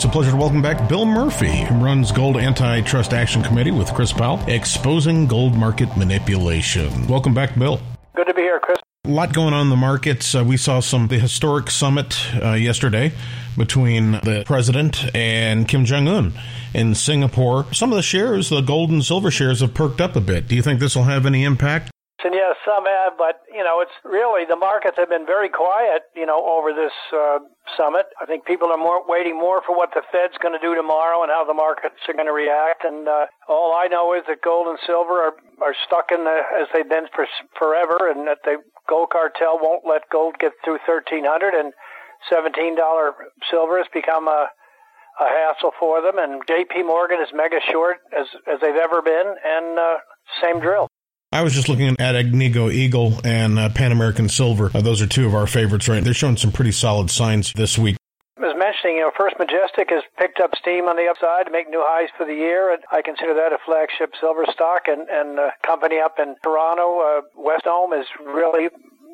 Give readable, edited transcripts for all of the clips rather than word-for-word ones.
It's a pleasure to welcome back Bill Murphy, who runs Gold Antitrust Action Committee with Chris Powell, exposing gold market manipulation. Welcome back, Bill. Good to be here, Chris. A lot going on in the markets. We saw the historic summit yesterday between the president and Kim Jong-un in Singapore. Some of the shares, the gold and silver shares, have perked up a bit. Do you think this will have any impact? And yes, some have, but, it's really, the markets have been very quiet, over this summit. I think people are waiting more for what the Fed's going to do tomorrow and how the markets are going to react. And all I know is that gold and silver are stuck as they've been for forever, and that the gold cartel won't let gold get through $1,300, and $17 silver has become a hassle for them. And J.P. Morgan is mega short as they've ever been, and same drill. I was just looking at Agnico Eagle and Pan American Silver. Those are two of our favorites, right? They're showing some pretty solid signs this week. I was mentioning, First Majestic has picked up steam on the upside to make new highs for the year, and I consider that a flagship silver stock. And a company up in Toronto, Wesdome, has really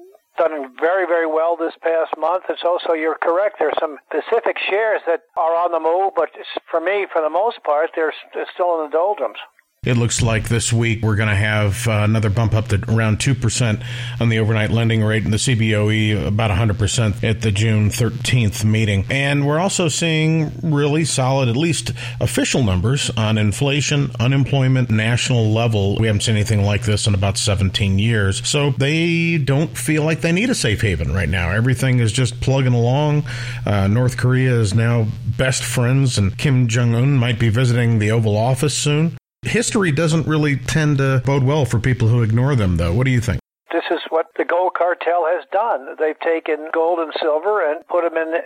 done very, very well this past month. It's also, you're correct, there's some specific shares that are on the move, but for me, for the most part, they're still in the doldrums. It looks like this week we're going to have another bump up to around 2% on the overnight lending rate, and the CBOE about 100% at the June 13th meeting. And we're also seeing really solid, at least official numbers on inflation, unemployment, national level. We haven't seen anything like this in about 17 years. So they don't feel like they need a safe haven right now. Everything is just plugging along. North Korea is now best friends, and Kim Jong-un might be visiting the Oval Office soon. History doesn't really tend to bode well for people who ignore them, though. What do you think? This is what the gold cartel has done. They've taken gold and silver and put them in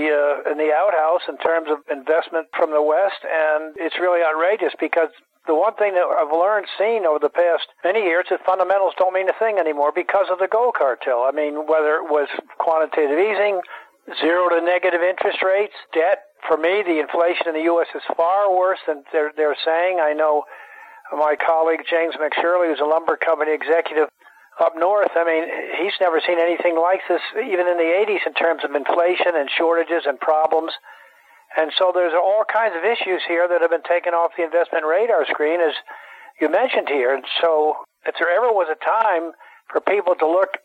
the outhouse in terms of investment from the West, and it's really outrageous because the one thing that I've seen over the past many years is fundamentals don't mean a thing anymore because of the gold cartel. I mean, whether it was quantitative easing, zero to negative interest rates, debt. For me, the inflation in the U.S. is far worse than they're saying. I know my colleague James McShirley, who's a lumber company executive up north, I mean, he's never seen anything like this, even in the 80s, in terms of inflation and shortages and problems. And so there's all kinds of issues here that have been taken off the investment radar screen, as you mentioned here. And so if there ever was a time for people to look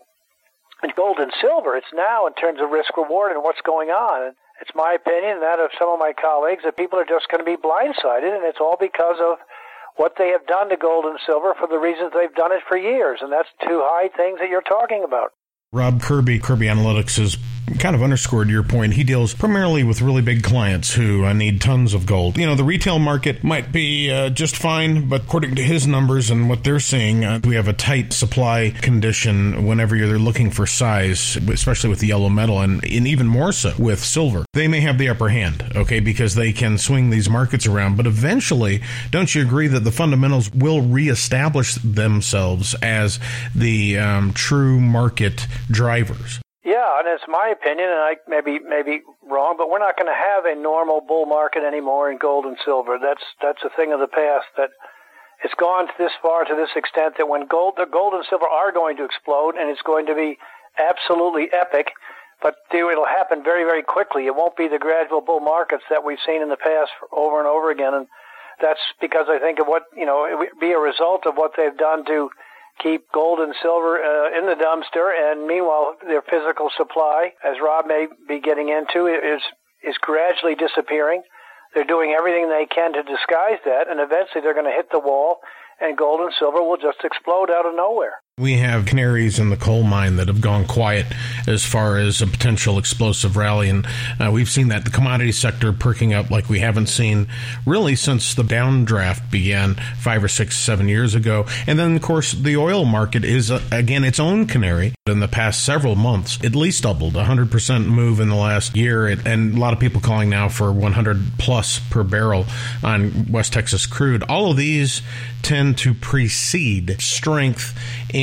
at gold and silver, it's now in terms of risk-reward and what's going on. And it's my opinion, and that of some of my colleagues, that people are just going to be blindsided, and it's all because of what they have done to gold and silver for the reasons they've done it for years, and that's two high things that you're talking about. Rob Kirby Analytics has kind of underscored your point. He deals primarily with really big clients who need tons of gold. The retail market might be just fine, but according to his numbers and what they're seeing, we have a tight supply condition whenever you're looking for size, especially with the yellow metal, and even more so with silver. They may have the upper hand, okay, because they can swing these markets around, but eventually, don't you agree that the fundamentals will reestablish themselves as the true market drivers? Yeah, and it's my opinion, and I may be wrong, but we're not going to have a normal bull market anymore in gold and silver. That's a thing of the past. That it's gone this far, to this extent, that when the gold and silver are going to explode, and it's going to be absolutely epic, but it'll happen very, very quickly. It won't be the gradual bull markets that we've seen in the past over and over again, and that's because I think of what it would be a result of what they've done to keep gold and silver in the dumpster, and meanwhile their physical supply, as Rob may be getting into, is gradually disappearing. They're doing everything they can to disguise that, and eventually they're going to hit the wall, and gold and silver will just explode out of nowhere. We have canaries in the coal mine that have gone quiet as far as a potential explosive rally, and we've seen that the commodity sector perking up like we haven't seen really since the downdraft began 5 or 6, 7 years ago. And then, of course, the oil market is, again, its own canary. In the past several months, at least doubled, 100% move in the last year, and a lot of people calling now for 100 plus per barrel on West Texas crude. All of these tend to precede strength in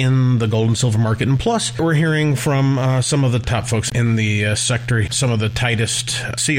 in the gold and silver market. And plus, we're hearing from some of the top folks in the sector, some of the tightest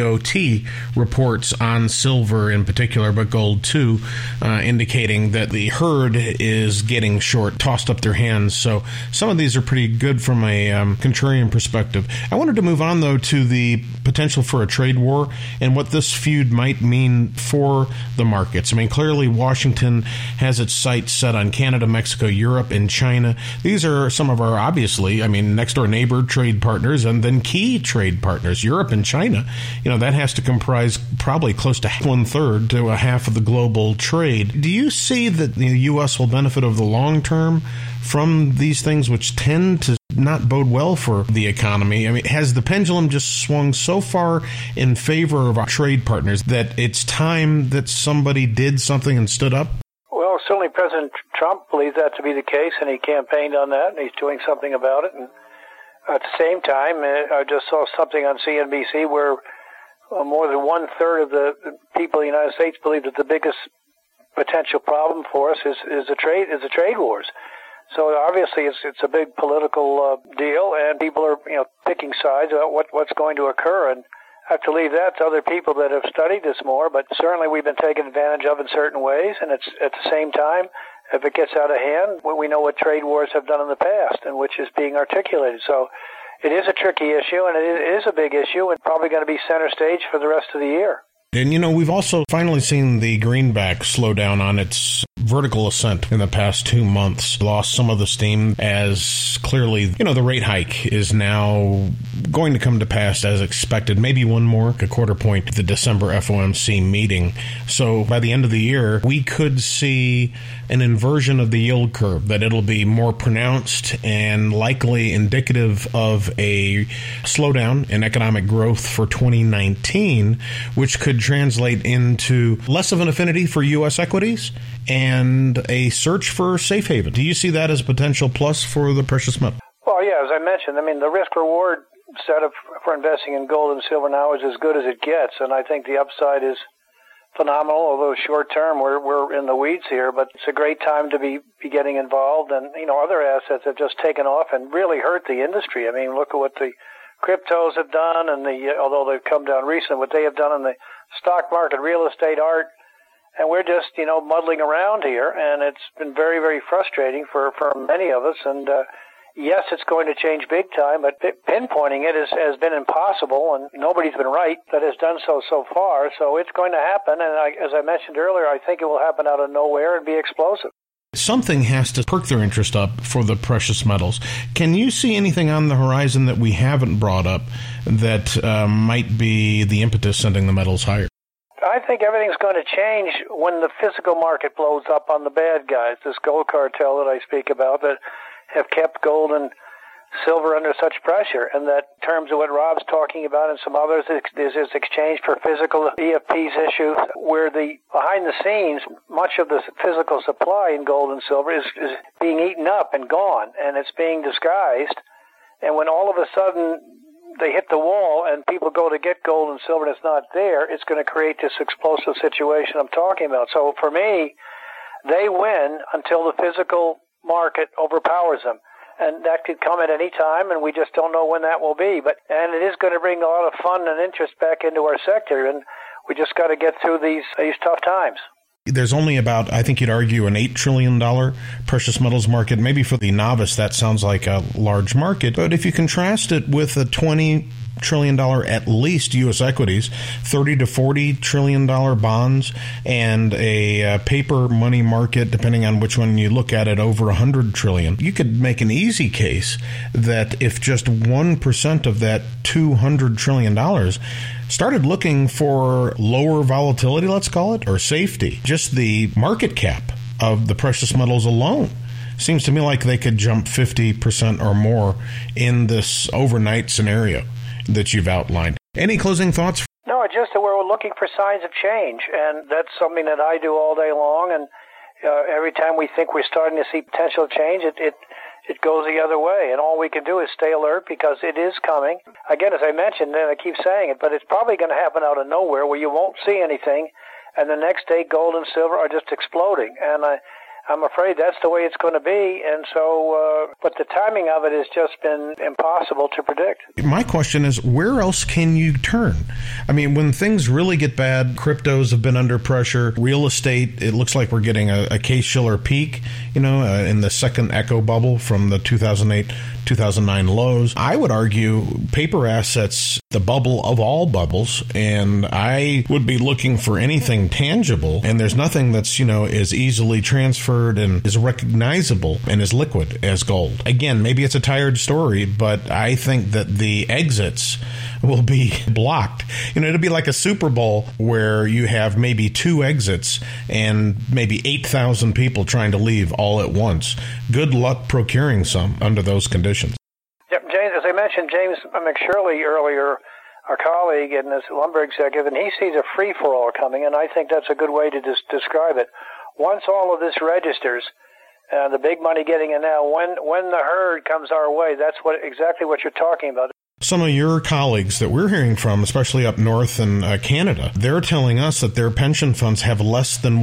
COT reports on silver in particular, but gold too, indicating that the herd is getting short, tossed up their hands. So some of these are pretty good from a contrarian perspective. I wanted to move on, though, to the potential for a trade war and what this feud might mean for the markets. I mean, clearly Washington has its sights set on Canada, Mexico, Europe, and China. These are some of our, obviously, next door neighbor trade partners and then key trade partners, Europe and China. That has to comprise probably close to 1/3 to a half of the global trade. Do you see that the U.S. will benefit over the long term from these things, which tend to not bode well for the economy? Has the pendulum just swung so far in favor of our trade partners that it's time that somebody did something and stood up? Well, certainly President Trump believes that to be the case, and he campaigned on that, and he's doing something about it. And at the same time, I just saw something on CNBC where more than 1/3 of the people in the United States believe that the biggest potential problem for us is the trade wars. So obviously it's a big political deal, and people are picking sides about what's going to occur. And I have to leave that to other people that have studied this more. But certainly we've been taken advantage of in certain ways, and it's at the same time, if it gets out of hand, we know what trade wars have done in the past, and which is being articulated. So it is a tricky issue, and it is a big issue, and probably going to be center stage for the rest of the year. And, we've also finally seen the greenback slow down on its vertical ascent in the past 2 months. Lost some of the steam as clearly, the rate hike is now going to come to pass as expected. Maybe one more, a quarter point, at the December FOMC meeting. So by the end of the year, we could see an inversion of the yield curve, that it'll be more pronounced and likely indicative of a slowdown in economic growth for 2019, which could translate into less of an affinity for U.S. equities and a search for safe haven. Do you see that as a potential plus for the precious metal? Well, yeah, as I mentioned, the risk-reward setup for investing in gold and silver now is as good as it gets, and I think the upside is phenomenal, although short-term we're in the weeds here, but it's a great time to be getting involved, and, other assets have just taken off and really hurt the industry. Look at what the cryptos have done, and although they've come down recently, what they have done in the stock market, real estate, art, and we're just, muddling around here, and it's been very, very frustrating for many of us. And yes, it's going to change big time, but pinpointing it has been impossible, and nobody's been right that has done so far. So it's going to happen, and as I mentioned earlier, I think it will happen out of nowhere and be explosive. Something has to perk their interest up for the precious metals. Can you see anything on the horizon that we haven't brought up that might be the impetus sending the metals higher? I think everything's going to change when the physical market blows up on the bad guys, this gold cartel that I speak about, that have kept gold and silver under such pressure, and that in terms of what Rob's talking about and some others is exchange for physical EFPs issues, where behind the scenes, much of the physical supply in gold and silver is being eaten up and gone, and it's being disguised. And when all of a sudden they hit the wall and people go to get gold and silver and it's not there, it's going to create this explosive situation I'm talking about. So for me, they win until the physical market overpowers them. And that could come at any time, and we just don't know when that will be. And it is going to bring a lot of fun and interest back into our sector, and we just got to get through these tough times. There's only about, I think you'd argue, an $8 trillion precious metals market. Maybe for the novice, that sounds like a large market. But if you contrast it with a $20 trillion at least U.S. equities, $30 to $40 trillion bonds, and a paper money market, depending on which one you look at it, over $100 trillion. You could make an easy case that if just 1% of that $200 trillion started looking for lower volatility, let's call it, or safety, just the market cap of the precious metals alone seems to me like they could jump 50% or more in this overnight scenario that you've outlined. Any closing thoughts? No, just that we're looking for signs of change, and that's something that I do all day long, and every time we think we're starting to see potential change, it goes the other way, and all we can do is stay alert because it is coming. Again, as I mentioned, and I keep saying it, but it's probably going to happen out of nowhere where you won't see anything, and the next day gold and silver are just exploding. And I'm afraid that's the way it's going to be. And so, but the timing of it has just been impossible to predict. My question is, where else can you turn? I mean, when things really get bad, cryptos have been under pressure. Real estate, it looks like we're getting a Case-Shiller peak, in the second echo bubble from the 2008-2009 lows. I would argue paper assets, the bubble of all bubbles, and I would be looking for anything tangible. And there's nothing that's, as easily transferred and is recognizable and as liquid as gold. Again, maybe it's a tired story, but I think that the exits will be blocked. It'll be like a Super Bowl where you have maybe 2 exits and maybe 8,000 people trying to leave all at once. Good luck procuring some under those conditions. Yep, James, as I mentioned, James McShirley earlier, our colleague and this lumber executive, and he sees a free-for-all coming, and I think that's a good way to describe it. Once all of this registers, the big money getting in now, when the herd comes our way, that's exactly what you're talking about. Some of your colleagues that we're hearing from, especially up north in Canada, they're telling us that their pension funds have less than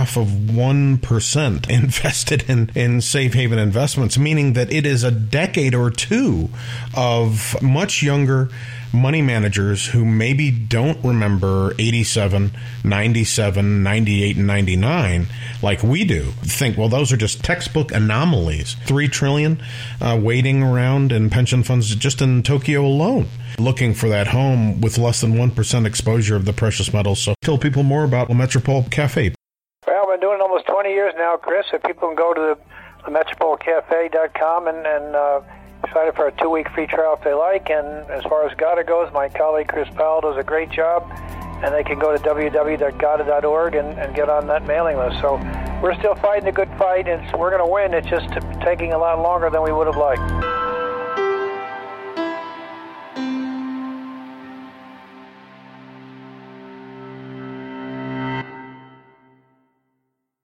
0.5% invested in safe haven investments, meaning that it is a decade or two of much younger money managers who maybe don't remember 87, 97, 98, and 99 like we do. Think, well, those are just textbook anomalies. $3 trillion waiting around in pension funds just in Tokyo alone, looking for that home with less than 1% exposure of the precious metals. So tell people more about La Metropole Cafe. Well, I've been doing it almost 20 years now, Chris. So people can go to themetropolecafe.com and sign up for a 2-week free trial if they like. And as far as GATA goes, my colleague Chris Powell does a great job. And they can go to www.gata.org and get on that mailing list. So we're still fighting a good fight, and we're going to win. It's just taking a lot longer than we would have liked.